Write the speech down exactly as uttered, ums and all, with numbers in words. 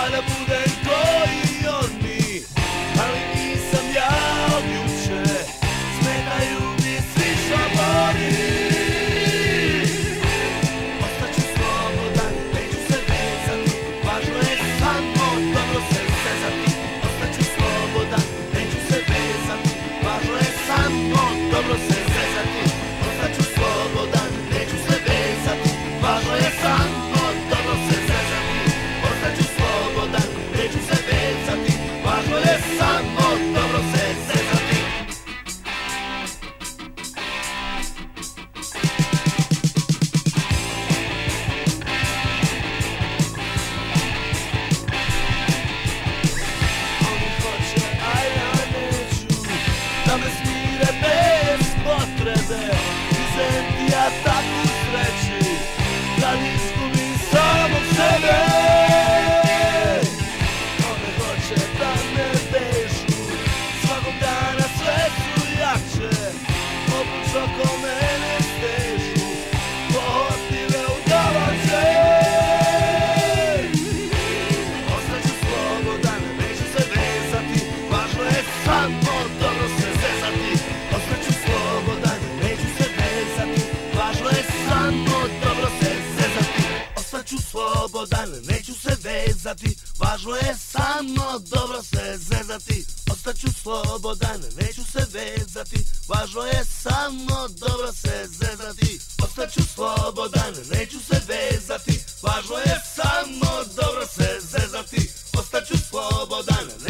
da budem koji oni, ali nisam ja od juče, smetaju mi svi šabori. Ostaću slobodan, neću se vezati, važno je samo dobro se zezati. Ostaću slobodan, neću se vezati, važno je samo dobro se zezati. Ostaću slobodan, neću se vezati, važno je samo dobro se zezati. Ostaću slobodan, neću se vezati, važno je samo dobro se zezati. Oni hoće, a ja neću, da me smire bez potrebe. Izem ti ja takvu sreći, da izgubim samog sebe. One hoće da me vežu, svakog dana sve su jače. Obuć oko mene stežu, pohotljive udavače. Ostaću slobodan, neću se vezati, važno je samo dobro se zezati. Ostaću slobodan, neću se vezati, važno je samo dobro se zezati. Ostaću slobodan, neću se vezati, važno je samo dobro se zezati. Ostaću slobodan, neću se vezati, važno je samo dobro se zezati. Ostaću slobodan, neću se vezati, važno je samo dobro se zezati. Ostaću slobodan,